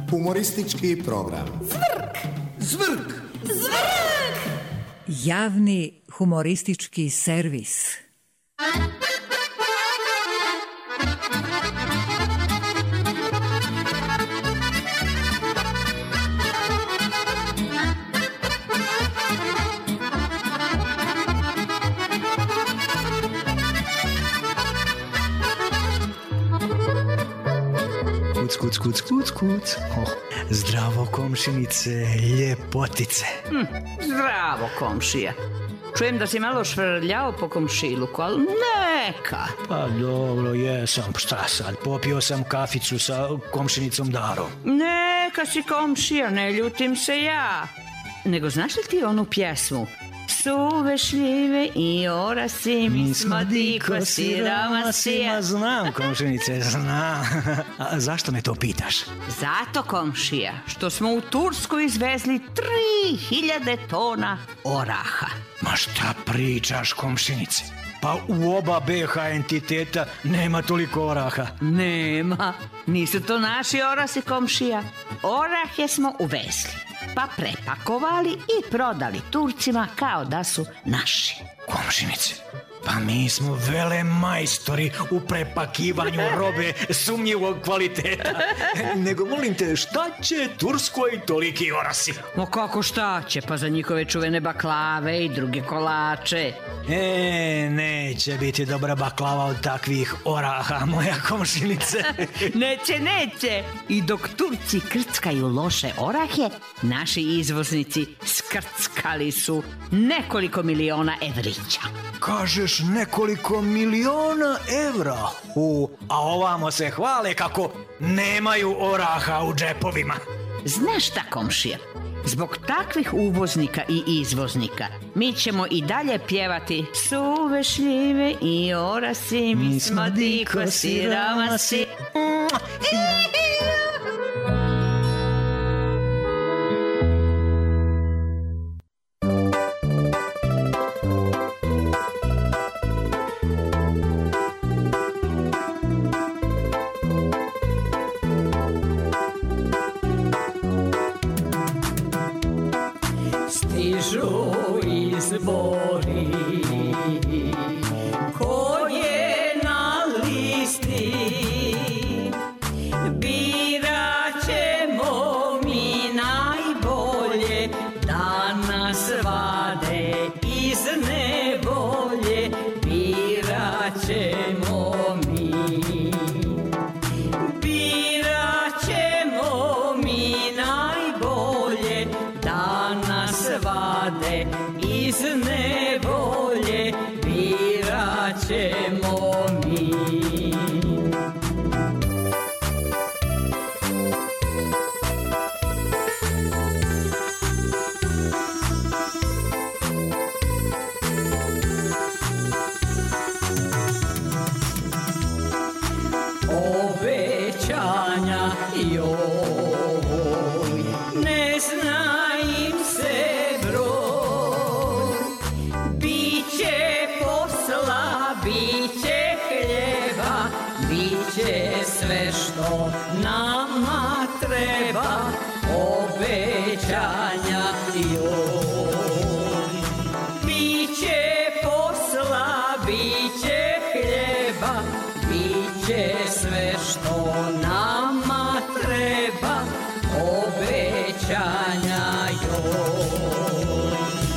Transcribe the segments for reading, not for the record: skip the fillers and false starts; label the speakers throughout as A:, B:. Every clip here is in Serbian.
A: Humoristički program.
B: Zvrk!
A: Zvrk!
B: Zvrk!
C: Javni humoristički servis.
D: Kuc. Zdravo, komšinice, ljepotice.
E: Zdravo, komšija. Čujem da si malo švrljao po komšiluku, ali neka.
D: Pa dobro, jesam, šta sad, popio sam kaficu sa komšinicom Darom.
E: Neka si, komšija, ne ljutim se ja. Nego znaš li ti onu pjesmu? Suve šljive i orasi, mi smo diko sirama sija.
D: Znam, komšinice, znam. A zašto me to pitaš?
E: Zato, komšija, što smo u Tursku izvezli 3000 tona oraha.
D: Ma šta pričaš, komšinice? Pa u oba BH entiteta nema toliko oraha.
E: Nema, nisu to naši orasi, komšija. Orahe smo uvezli, pa prepakovali i prodali Turcima kao da su naši.
D: Komšinice, pa mi smo vele majstori u prepakivanju robe sumnjivog kvaliteta. Nego molim te, šta će Turskoj toliki orasi?
E: No kako šta će, pa za njihove čuvene baklave i druge kolače.
D: Neće biti dobra baklava od takvih oraha, moja komšinice.
E: Neće. I dok Turci krckaju loše orahe, naši izvoznici skrckali su nekoliko miliona evrića.
D: Kažeš nekoliko miliona evra? A ovamo se hvale kako nemaju oraha u džepovima.
E: Znaš šta, komšija? Zbog takvih uvoznika i izvoznika mi ćemo i dalje pjevati suve šljive i orasi, mi smo diko siramasi.
F: Stižu izbori, ko je na listi, birat ćemo mi najbolje, da nas vade iz nevolje, birat ćemo mi. Birat ćemo mi najbolje, da nas vade iz nevolje, birat ćemo mi. Obećanja joj, ne zna im se broj, biće posla, biće hljeba, biće sve što nama treba, obećanja joj. Biće posla, biće hljeba, biće sve što nama treba, obećanja joj.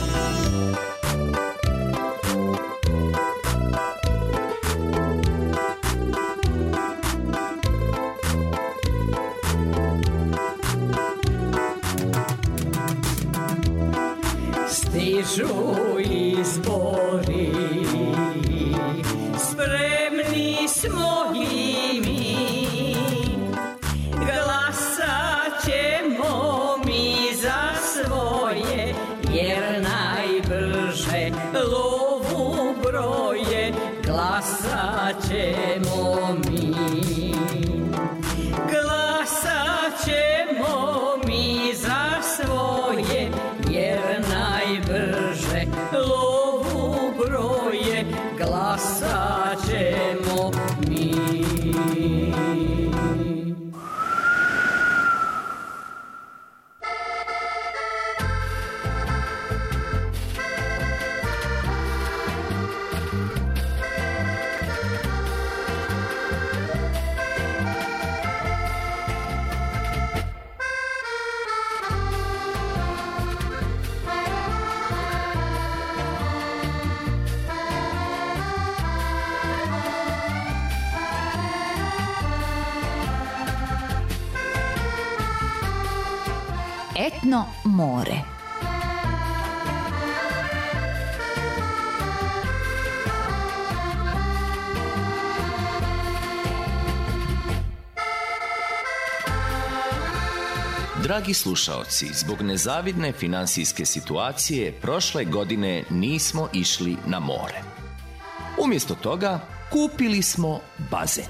F: Stižu izbori, spremni smo i mi, glasat ćemo mi za svoje, jer najbrže lovu broje, glasat ćemo mi. Glasat ćemo mi za svoje, jer najbrže lovu broje, glasat ćemo.
C: Etno more.
B: Dragi slušaoci, zbog nezavidne finansijske situacije prošle godine nismo išli na more. Umjesto toga kupili smo bazen.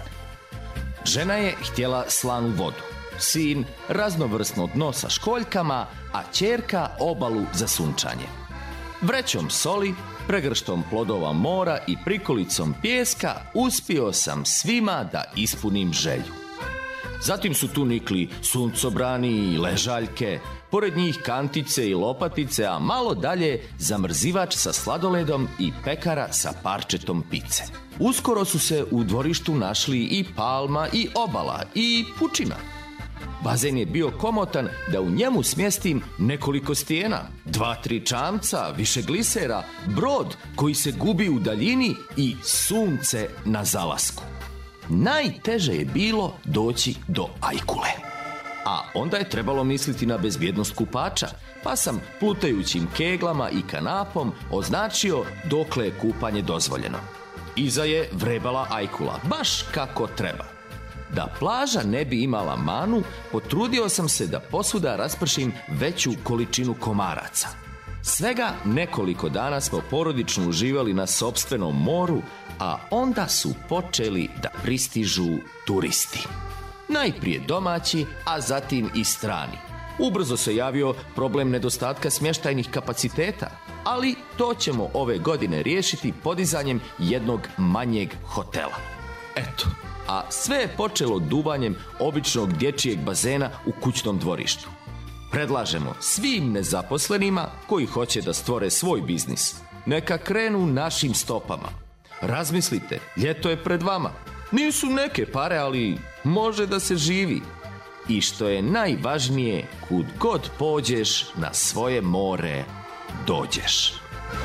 B: Žena je htjela slanu vodu, sin raznovrsno dno sa školjkama, a ćerka obalu za sunčanje. Vrećom soli, pregrštom plodova mora i prikolicom pijeska uspio sam svima da ispunim želju. Zatim su tu nikli suncobrani i ležaljke, pored njih kantice i lopatice, a malo dalje zamrzivač sa sladoledom i pekara sa parčetom pice. Uskoro su se u dvorištu našli i palma i obala i pučina. Bazen je bio komotan da u njemu smjestim nekoliko stijena, 2-3 čamca, više glisera, brod koji se gubi u daljini i sunce na zalasku. Najteže je bilo doći do ajkule. A onda je trebalo misliti na bezbjednost kupača, pa sam plutajućim keglama i kanapom označio dokle je kupanje dozvoljeno. Iza je vrebala ajkula, baš kako treba. Da plaža ne bi imala manu, potrudio sam se da posvuda raspršim veću količinu komaraca. Svega nekoliko dana smo porodično uživali na sopstvenom moru, a onda su počeli da pristižu turisti. Najprije domaći, a zatim i strani. Ubrzo se javio problem nedostatka smještajnih kapaciteta, ali to ćemo ove godine riješiti podizanjem jednog manjeg hotela. Eto, a sve je počelo duvanjem običnog dječjeg bazena u kućnom dvorištu. Predlažemo svim nezaposlenima koji hoće da stvore svoj biznis, neka krenu našim stopama. Razmislite, ljeto je pred vama. Nisu neke pare, ali može da se živi. I što je najvažnije, kud god pođeš, na svoje more dođeš.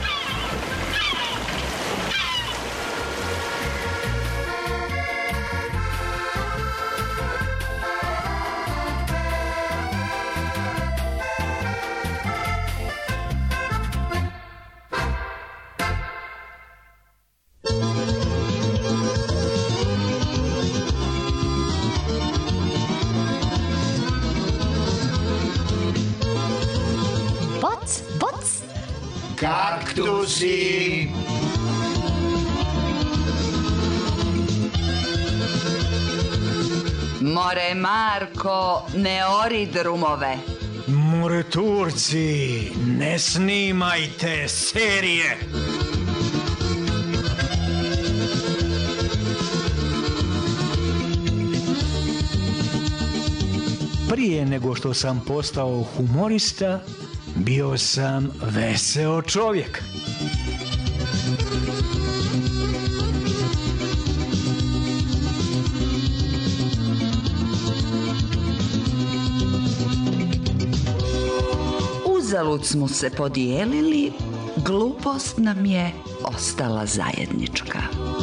A: Kaktusi.
G: More Marko, ne ori drumove.
D: More Turci, ne snimajte serije. Prije nego što sam postao humorista, bio sam veseo čovjek.
G: Uzalud smo se podijelili, glupost nam je ostala zajednička.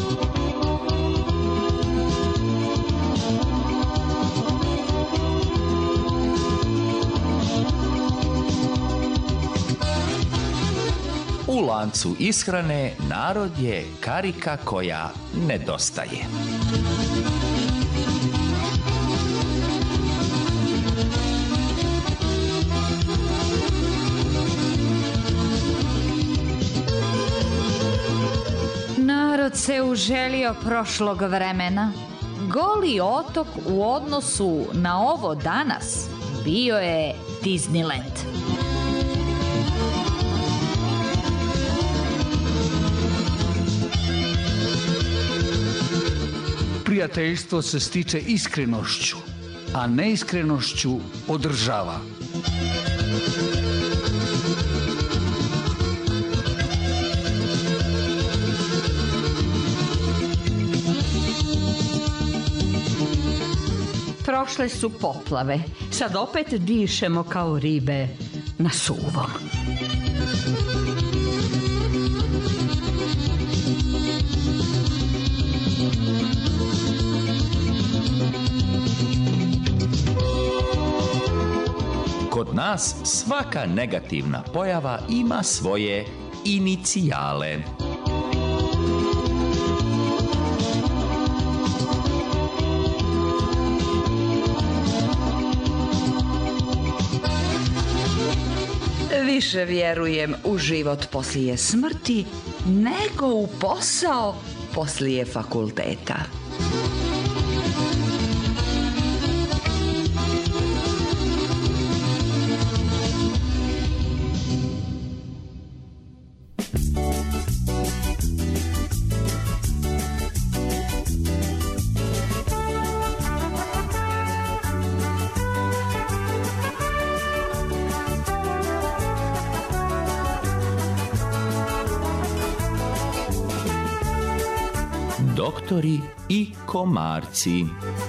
B: U lancu ishrane narod je karika koja nedostaje.
C: Narod se uželio prošlog vremena. Goli otok u odnosu na ovo danas bio je Disneyland.
H: Prijateljstvo se stiče iskrenošću, a neiskrenošću održava.
E: Prošle su poplave, sad opet dišemo kao ribe na suvom.
B: Kod kod nas svaka negativna pojava ima svoje inicijale.
G: Više vjerujem u život poslije smrti nego u posao poslije fakulteta.
B: Doktori i komarci.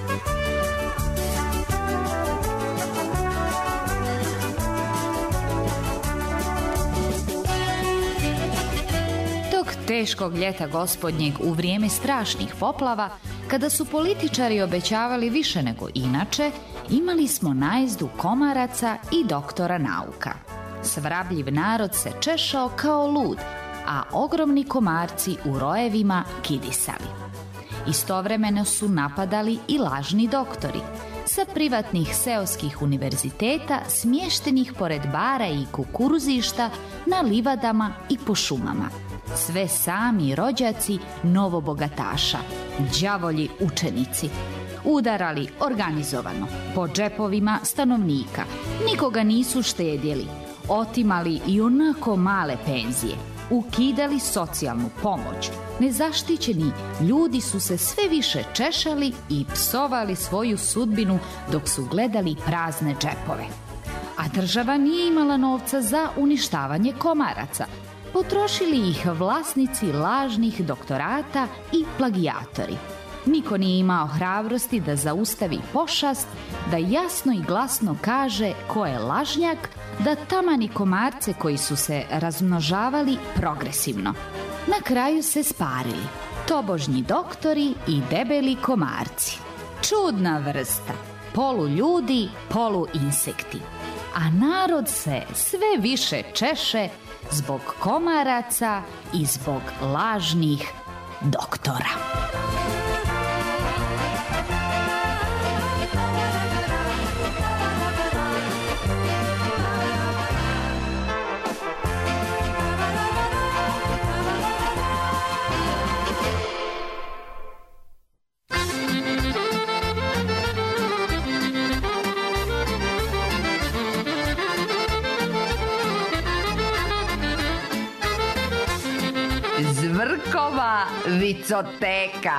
C: Tog teškog ljeta gospodnjeg u vrijeme strašnih poplava, kada su političari obećavali više nego inače, imali smo najezdu komaraca i doktora nauka. Svrabljiv narod se češao kao lud, a ogromni komarci u rojevima kidisali. Istovremeno su napadali i lažni doktori sa privatnih seoskih univerziteta smještenih pored bara i kukuruzišta, na livadama i po šumama. Sve sami rođaci novobogataša, đavolji učenici. Udarali organizovano, po džepovima stanovnika, nikoga nisu štedjeli, otimali i onako male penzije, ukidali socijalnu pomoć. Nezaštićeni ljudi su se sve više češali i psovali svoju sudbinu dok su gledali prazne džepove. A država nije imala novca za uništavanje komaraca. Potrošili ih vlasnici lažnih doktorata i plagijatori. Niko nije imao hrabrosti da zaustavi pošast, da jasno i glasno kaže ko je lažnjak, da tamani komarce koji su se razmnožavali progresivno. Na kraju se sparili tobožnji doktori i debeli komarci. Čudna vrsta, polu ljudi, polu insekti. A narod se sve više češe zbog komaraca i zbog lažnih doktora.
G: Zvrkova vicoteka.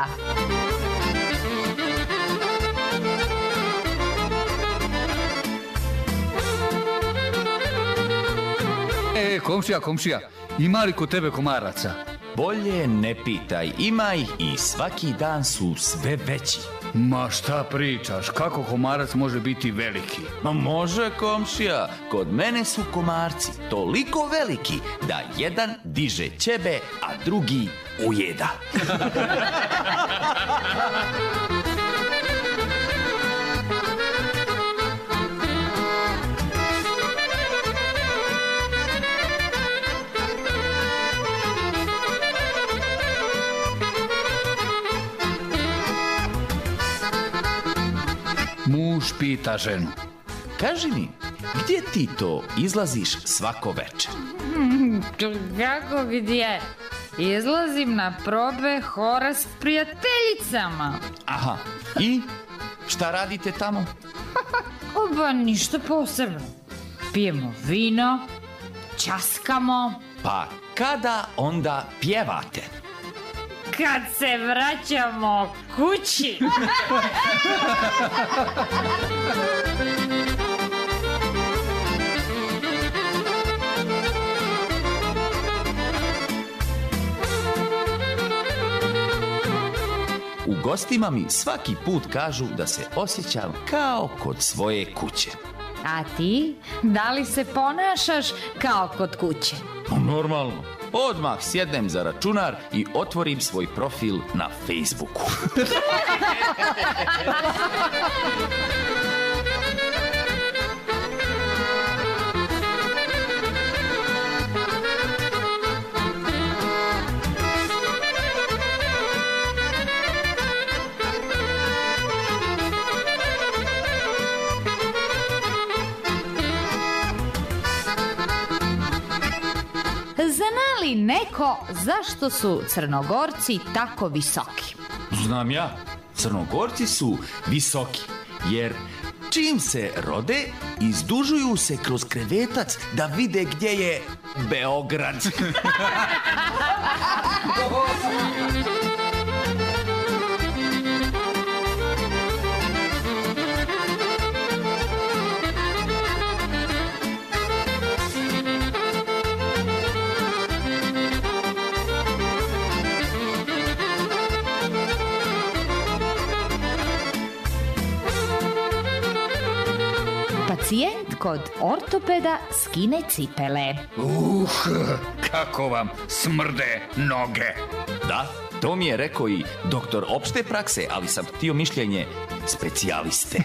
H: Komšija, ima li kod tebe komaraca?
B: Bolje ne pitaj, ima ih i svaki dan su sve veći.
H: Ma šta pričaš, kako komarac može biti veliki?
B: Ma može, komšija, kod mene su komarci toliko veliki da jedan diže ćebe, a drugi ujeda.
H: Muž pita ženu:
B: Kaži mi, gdje ti to izlaziš svako večer?
C: Kako gdje? Izlazim na probe hora s prijateljicama.
B: Aha, i šta radite tamo?
C: Pa ništa posebno. Pijemo vino, ćaskamo.
B: Pa kada onda pjevate?
C: Kad se vraćamo kući.
B: U gostima mi svaki put kažu da se osjećam kao kod svoje kuće.
C: A ti? Da li se ponašaš kao kod kuće?
B: Normalno. Odmah sjednem za računar i otvorim svoj profil na Facebooku.
C: li neko zašto su Crnogorci tako visoki?
B: Znam ja, Crnogorci su visoki, jer čim se rode, izdužuju se kroz krevetac da vide gdje je Beograd.
C: Pacijent kod ortopeda skine cipele.
H: Kako vam smrde noge.
B: Da, to mi je rekao i doktor opšte prakse, ali sam htio mišljenje specijaliste.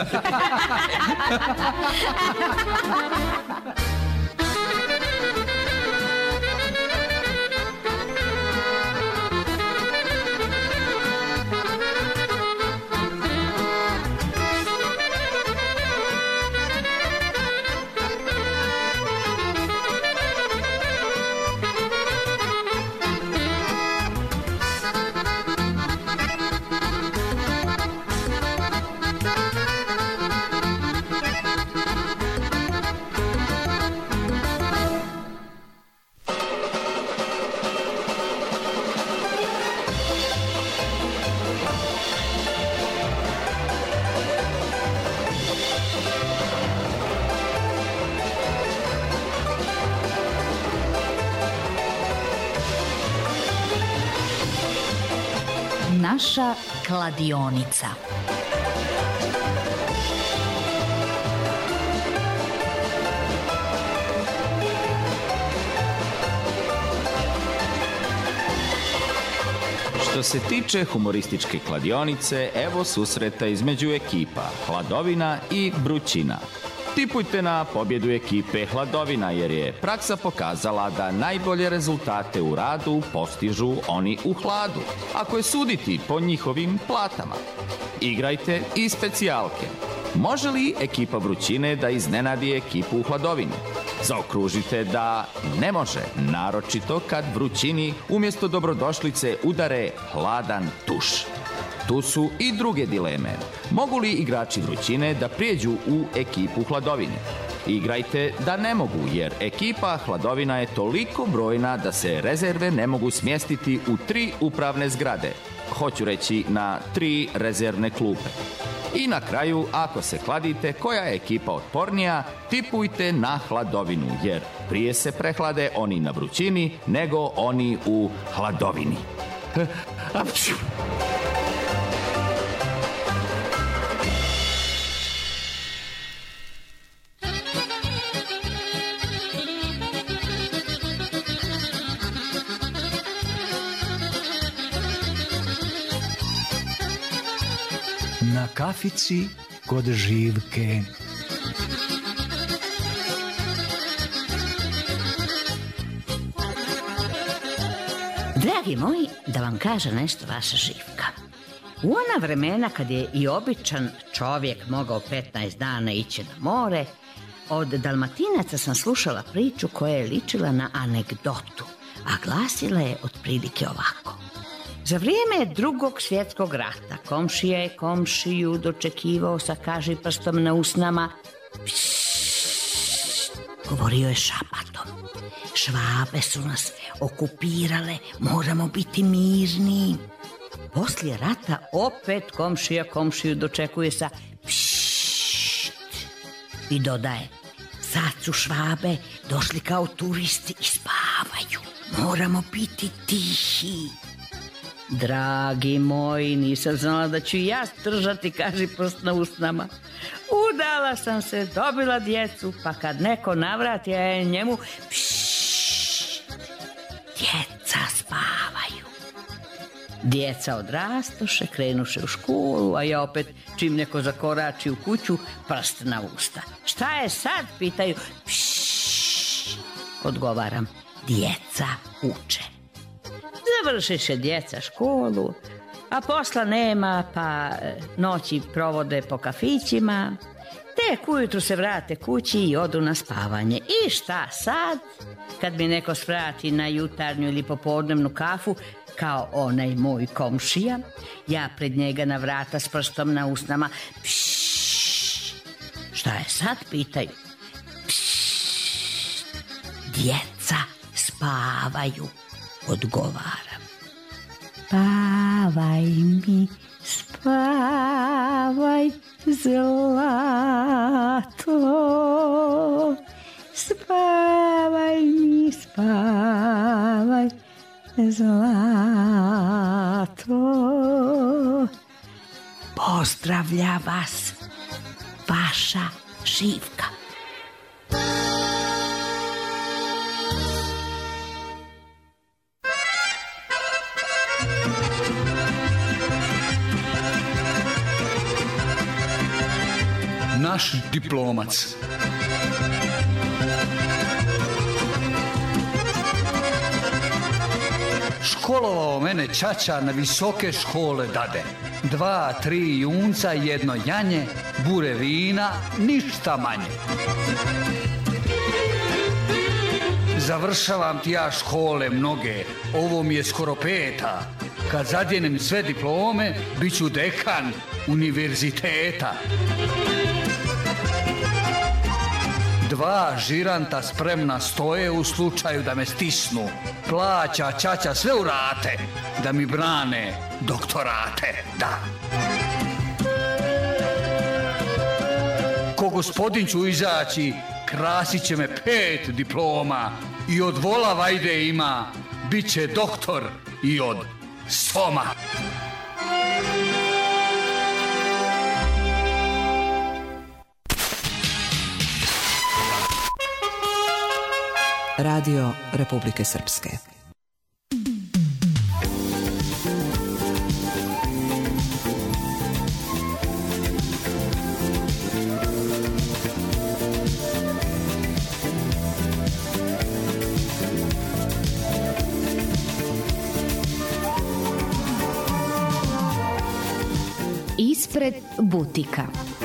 C: Naša kladionica.
B: Što se tiče humorističke kladionice, evo susreta između ekipa Hladovina i Vrućina. Tipujte na pobjedu ekipe Hladovina, jer je praksa pokazala da najbolje rezultate u radu postižu oni u hladu, ako je suditi po njihovim platama. Igrajte i specijalke. Može li ekipa Vrućine da iznenadi ekipu u Hladovini? Zaokružite da ne može, naročito kad Vrućini umjesto dobrodošlice udare hladan tuš. Tu su i druge dileme. Mogu li igrači Vrućine da prijeđu u ekipu Hladovine? Igrajte da ne mogu, jer ekipa Hladovina je toliko brojna da se rezerve ne mogu smjestiti u 3 upravne zgrade. Hoću reći na 3 rezervne klupe. I na kraju, ako se kladite koja je ekipa otpornija, tipujte na Hladovinu, jer prije se prehlade oni na Vrućini nego oni u Hladovini. Apću!
D: Na kafici kod Živke.
E: Dragi moji, da vam kaže nešto vaša Živka. U ona vremena kad je i običan čovjek mogao 15 dana ići na more, od Dalmatinaca sam slušala priču koja je ličila na anegdotu, a glasila je otprilike ovako. Za vrijeme Drugog svjetskog rata komšija je komšiju dočekivao sa kažiprstom na usnama. Pššt, govorio je šapatom. Švabe su nas okupirale, moramo biti mirni. Poslije rata opet komšija komšiju dočekuje sa pššt i dodaje. Sad su Švabe došli kao turisti i spavaju. Moramo biti tihi. Dragi moji, nisam znala da ću ja držati kažiprst na usnama. Udala sam se, dobila djecu, pa kad neko navrati, ja je njemu pššt, djeca spavaju. Djeca odrastoše, krenuše u školu, a ja opet, čim neko zakorači u kuću, prst na usta. Šta je sad, pitaju. Pššt, odgovaram, djeca uče. Završiše djeca školu, a posla nema, pa noći provode po kafićima. tek ujutru se vrate kući i odu na spavanje. I šta sad? Kad mi neko svrati na jutarnju ili popodnevnu kafu, kao onaj moj komšija, ja pred njega na vrata s prstom na usnama. Pššš. Šta je sad, pitaju? Pššš. Djeca spavaju, odgovaram. Spavaj mi, spavaj, zlato. Spavaj mi, spavaj, zlato. Pozdravlja vas vaša Živka.
H: Naš diplomac. Školovao mene ćaća na visoke škole dade. 2, 3 junca, 1 janje, bure vina, ništa manje. Završavam ti ja škole mnoge, ovo mi je skoro 5. Kad zadjenem sve diplome, bit ću dekan univerziteta. 2 žiranta spremna stoje u slučaju da me stisnu. Plaća ćaća sve u rate da mi brane doktorate, da. Ko gospodin ću izaći, krasit će me 5 diploma i od vola vajde ima, bit će doktor i od soma.
I: Radio Republike Srpske.
C: Ispred butika.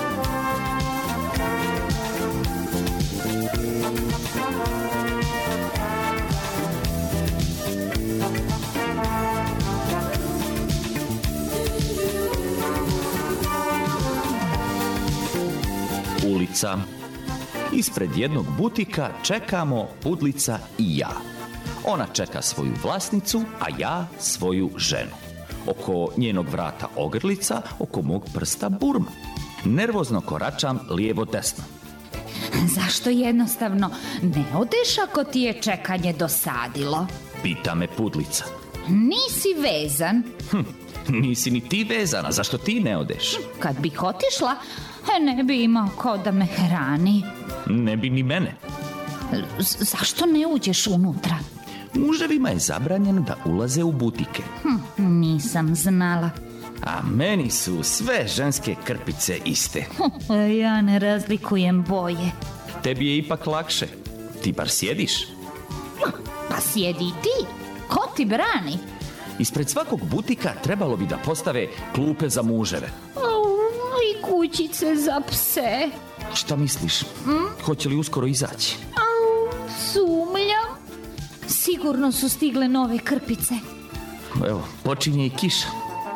B: Ulica. Ispred jednog butika čekamo Pudlica i ja. Ona čeka svoju vlasnicu, a ja svoju ženu. Oko njenog vrata ogrlica, oko mog prsta burma. Nervozno koračam lijevo desno.
C: Zašto jednostavno ne odeš ako ti je čekanje dosadilo?
B: Pita me Pudlica.
C: Nisi vezan.
B: Nisi ni ti vezana, zašto ti ne odeš?
C: Kad bih otišla, ne bi imao ko da me hrani.
B: Ne bi ni mene.
C: Zašto ne uđeš unutra?
B: Muževima je zabranjeno da ulaze u butike.
C: Nisam znala.
B: A meni su sve ženske krpice iste.
C: Ja ne razlikujem boje.
B: Tebi je ipak lakše. Ti bar sjediš.
C: Pa sjedi i ti. Ko ti brani?
B: Ispred svakog butika trebalo bi da postave klupe za muževe.
C: I kućice za pse.
B: Šta misliš? Hoće li uskoro izaći?
C: Sumnjam. Sigurno su stigle nove krpice.
B: Evo, počinje i kiša.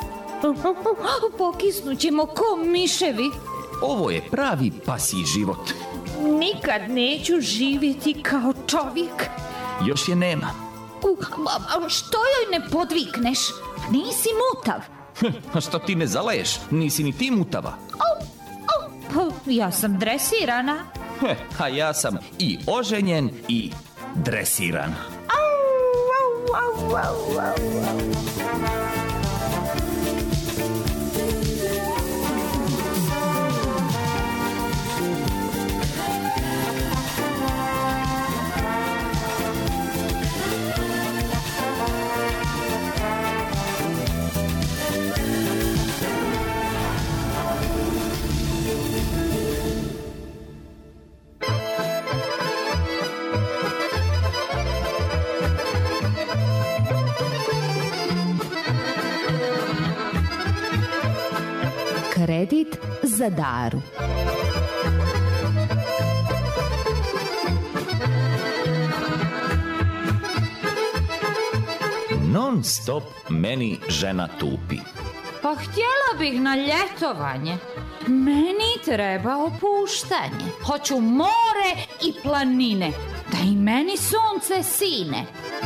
C: Pokisnućemo ko miševi.
B: Ovo je pravi pasji život.
C: Nikad neću živjeti kao čovjek.
B: Još je nema.
C: Što joj ne podvikneš? Nisi mutav.
B: A što ti ne zaleješ? Nisi ni ti mutava.
C: Ja sam dresirana.
B: A ja sam i oženjen i dresiran.
C: Kredit za Daru.
B: non stop meni žena tupi.
C: Pa htjela bih na ljetovanje. Meni treba opuštanje. Hoću more i planine, da i meni sunce sine.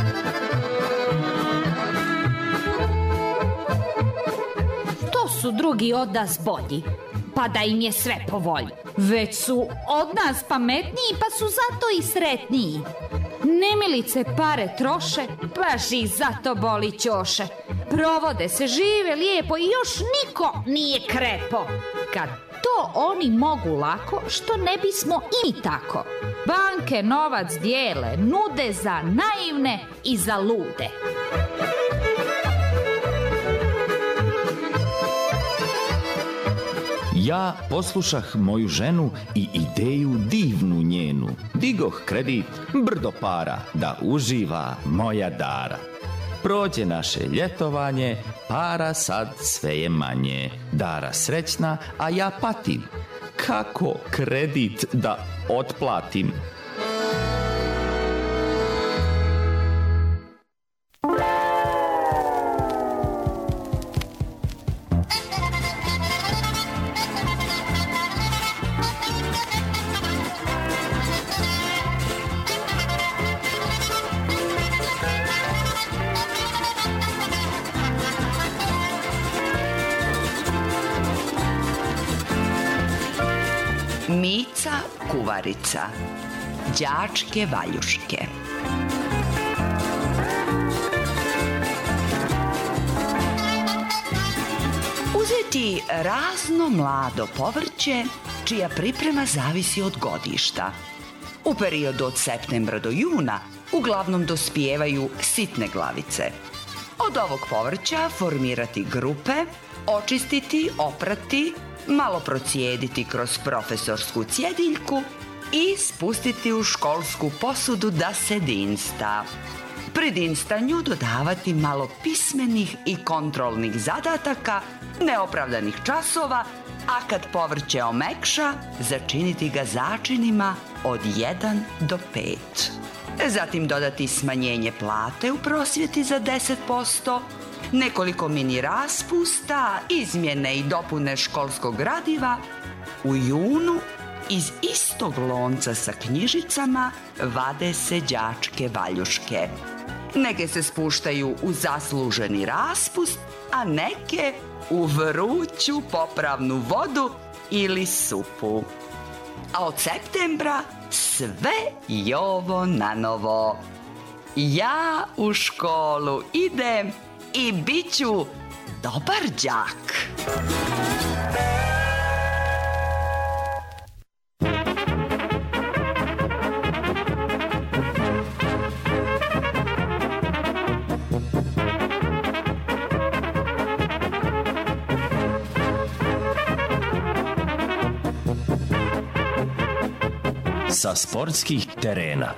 C: To su drugi od nas bolji, pa da im je sve po volji. Već su od nas pametniji, pa su zato i sretniji. Nemilice pare troše, baš ih zato boli ćoše. Provode se, žive lijepo i još niko nije krepo. Kad to oni mogu lako, što ne bismo i mi tako? Banke novac dijele, nude za naivne i za lude.
B: Ja poslušah moju ženu i ideju divnu njenu. Digoh kredit, brdo para, da uživa moja Dara. Prođe naše ljetovanje, para sad sve je manje. Dara srećna, a ja patim. Kako kredit da otplatim?
G: Mica kuvarica, đačke valjuške. Uzeti razno mlado povrće čija priprema zavisi od godišta. U periodu od septembra do juna uglavnom dospijevaju sitne glavice. Od ovog povrća formirati grupe, očistiti, oprati, malo procijediti kroz profesorsku cjediljku i spustiti u školsku posudu da se dinsta. Pri dinstanju dodavati malo pismenih i kontrolnih zadataka, neopravdanih časova, a kad povrće omekša, začiniti ga začinima od 1 do 5. Zatim dodati smanjenje plate u prosvjeti za 10%, nekoliko mini raspusta, izmjene i dopune školskog gradiva. U junu iz istog lonca sa knjižicama vade se đačke valjuške. Neke se spuštaju u zasluženi raspust, a neke u vruću popravnu vodu ili supu. A od septembra sve jovo na novo. Ja u školu idem i bit ću dobar đak.
B: Sa sportskih terena.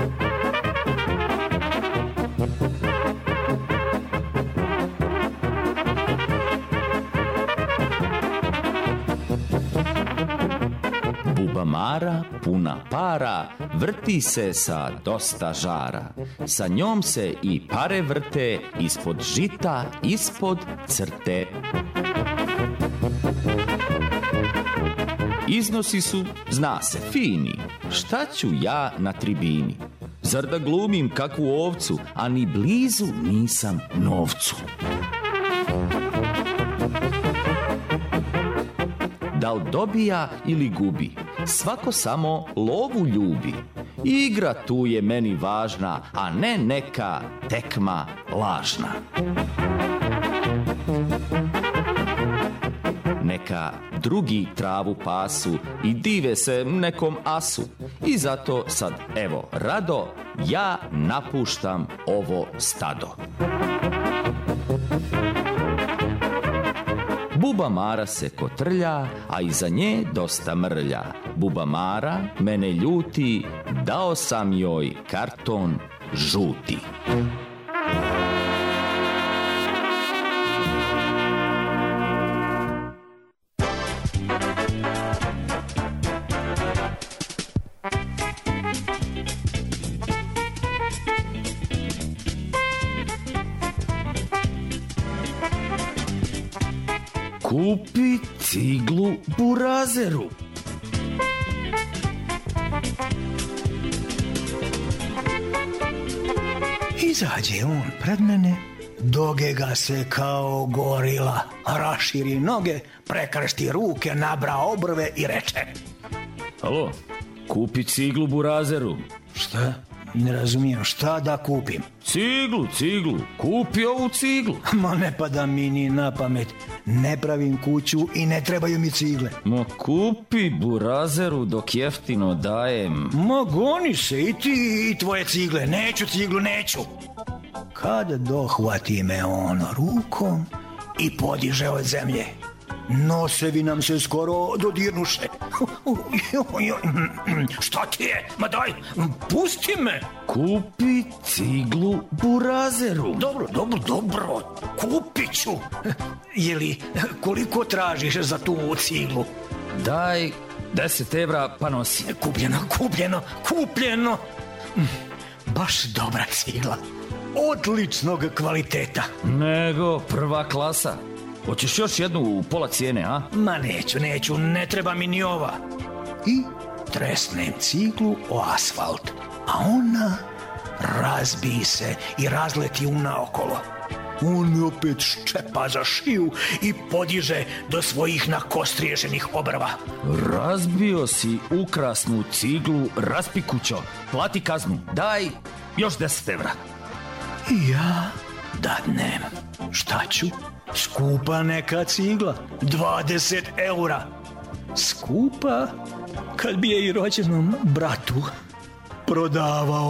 B: Buba Mara, puna para, vrti se sa dosta žara. Sa njom se i pare vrte ispod žita, ispod crte. Iznosi su, zna se, fini. Šta ću ja na tribini? Zar da glumim kakvu ovcu, a ni blizu nisam novcu? Da li dobija ili gubi, svako samo lovu ljubi. Igra tu je meni važna, a ne neka tekma lažna. Neka drugi travu pasu i dive se nekom asu. I zato sad, evo, rado, ja napuštam ovo stado. Buba Mara se kotrlja, a iza nje dosta mrlja. Buba Mara mene ljuti, dao sam joj karton žuti. Kupi ciglu burazeru.
D: Izađe on pred mene, dogega se kao gorila, raširi noge, prekrsti ruke, nabra obrve i reče:
B: Alo, kupi ciglu burazeru.
D: Šta? Ne razumijem, šta da kupim?
B: Ciglu, kupi ovu ciglu.
D: Ma ne pada mi ni na pamet, ne pravim kuću i ne trebaju mi cigle.
B: Ma kupi burazeru dok jeftino dajem.
D: Ma goni se i ti i tvoje cigle, neću ciglu, neću. Kad dohvati me on rukom i podiže od zemlje, nosevi nam se skoro dodirnuše. Šta ti je? Ma daj, pusti me.
B: Kupi ciglu burazeru.
D: Dobro, kupit ću. Jeli, koliko tražiš za tu ciglu?
B: Daj 10 evra pa nosi.
D: Kupljeno. Baš dobra cigla. Odličnog kvaliteta.
B: Nego prva klasa. Hoćeš još jednu u pola cijene, a?
D: Ma neću, ne treba mi ni ova. I tresnem ciglu o asfalt, a ona razbije se i razleti unaokolo. On je opet ščepa za šiju i podiže do svojih nakostriješenih obrva.
B: Razbio si ukrasnu ciglu, raspikućo. Plati kaznu, daj još 10 evra.
D: I ja dadnem. Šta ću? Skupa neka cigla, 20 eura. Skupa kad bi je i rođenom bratu prodavao.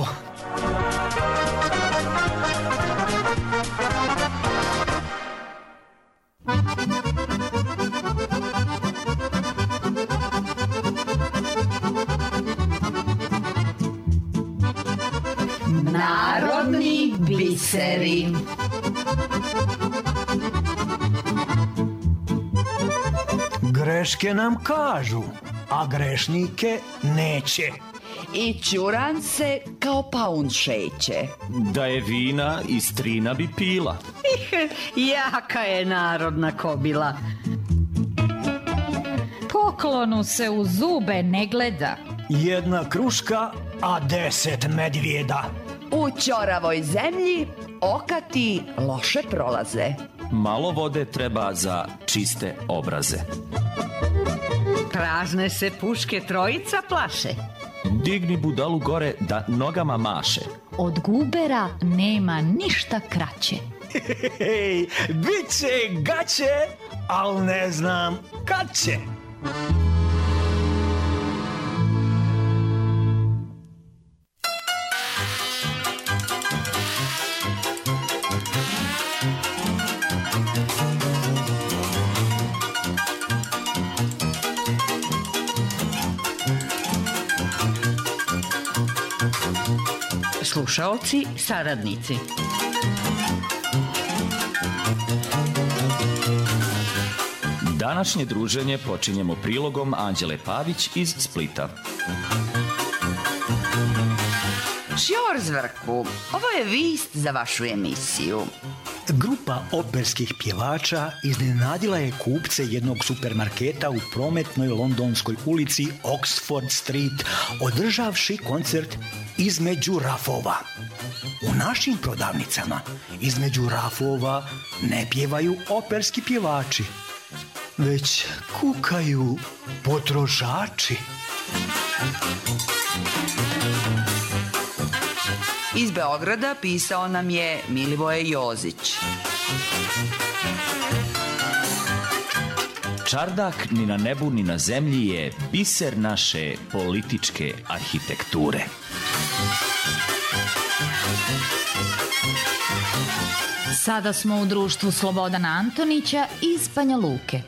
G: Narodni biseri.
D: Greške nam kažu, a grešnike neće.
G: I ćuran se kao paun šeće.
B: Da je vina, Istrina bi pila.
E: Jaka je narodna kobila.
C: Poklonu se u zube ne gleda.
D: Jedna kruška, a 10 medvjeda.
G: U ćoravoj zemlji okati loše prolaze.
B: Malo vode treba za čiste obraze.
E: Prazne se puške trojica plaše.
B: Digni budalu gore da nogama maše.
C: Od gubera nema ništa kraće.
D: Hej, bit će gaće, al ne znam kad će.
E: Slušaoci, saradnici.
B: Današnje druženje počinjemo prilogom Anđele Pavić iz Splita.
G: Šjorzvrku, ovo je vist za vašu emisiju.
D: Grupa operskih pjevača iznenadila je kupce jednog supermarketa u prometnoj londonskoj ulici Oxford Street, održavši koncert između rafova. U našim prodavnicama između rafova ne pjevaju operski pjevači, već kukaju potrošači.
G: Iz Beograda pisao nam je Milivoje Jozić.
B: Čardak ni na nebu ni na zemlji je biser naše političke arhitekture.
C: Sada smo u društvu Slobodana Antonića iz Banja Luke.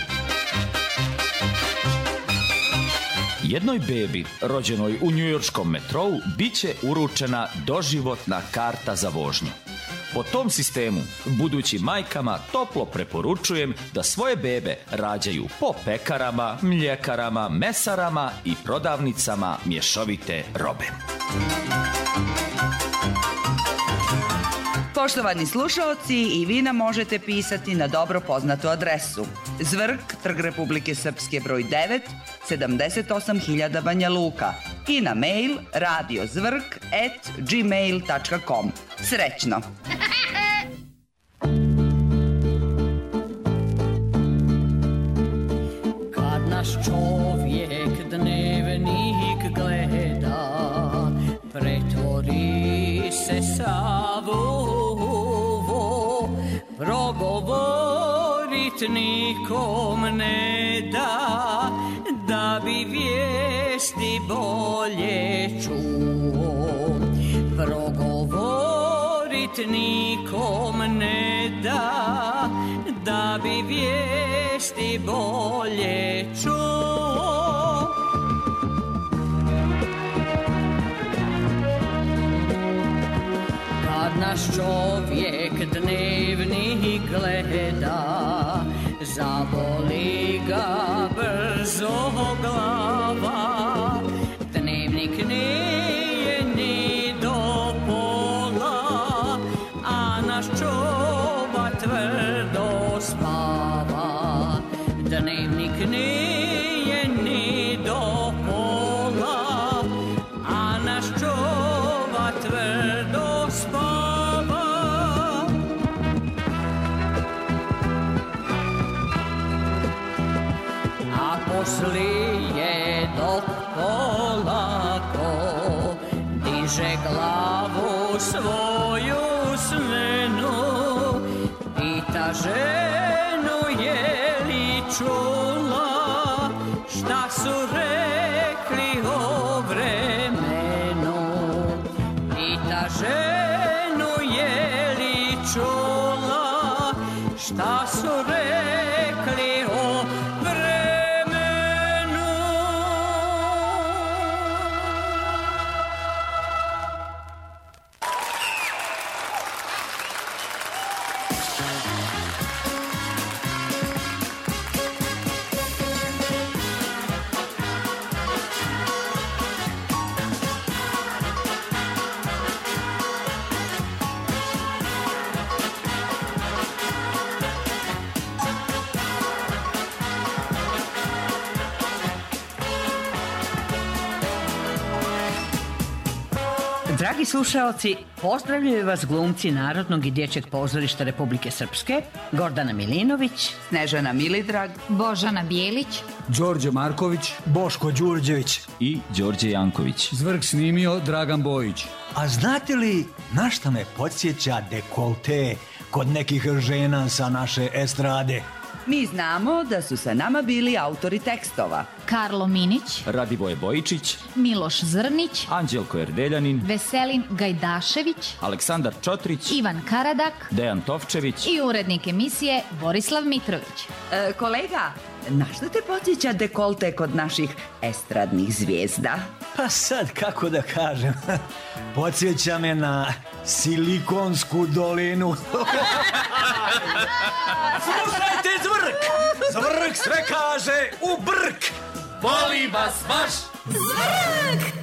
B: Jednoj bebi, rođenoj u njujorškom metrou, bit će uručena doživotna karta za vožnju. Po tom sistemu, budućim majkama toplo preporučujem da svoje bebe rađaju po pekarama, mljekarama, mesarama i prodavnicama mješovite robe.
G: Poštovani slušaoci, i vi nam možete pisati na dobro poznatu adresu: Zvrk, Trg Republike Srpske broj 9, 78.000 Banja Luka, i na mail radiozvrk@gmail.com. Srećno!
F: Kad naš čovjek dnevnik gleda, pretvori se Savovo, progovorit nikom ne da, da bi vijesti bolje čuo. Progovorit nikom ne da, da bi vijesti bolje čuo. Kad naš čovjek dnevnik gleda, zaboli ga brzo glava. Dnevnik nije ni do pola, a naš čoba tvrdo spava. Dnevnik nije ni do pola, a naš čoba tvrdo spava. A poslije dok polako diže glavu svoju smenu, pita ženu je li čula šta su rekli o vremenu. Pita ženu je li čula šta su rekli o vremenu.
E: Dragi slušaoci, pozdravljaju vas glumci Narodnog i dječjeg pozorišta Republike Srpske, Gordana Milinović,
G: Snežana Milidrag,
C: Božana Bijelić,
H: Đorđe Marković,
D: Boško Đurđević.
J: I Đorđe Janković.
H: Zvrk snimio Dragan Bojić.
D: A znate li na šta me podsjeća dekolte kod nekih žena sa naše estrade?
G: Mi znamo da su sa nama bili autori tekstova:
C: Karlo Minić,
J: Radivoje Bojičić,
C: Miloš Zrnić,
J: Anđelko Erdeljanin,
C: Veselin Gajdašević,
J: Aleksandar Čotrić,
C: Ivan Karadak
J: Dejan Tovčević
C: i urednik emisije Borislav Mitrović.
G: Kolega, na što te podsjeća dekolte kod naših estradnih zvijezda?
D: Pa sad, kako da kažem, podsjeća me na Silikonsku dolinu. Slušajte Zvrk! Zvrk sve kaže u brk!
A: Voli vas baš
F: Zvrk!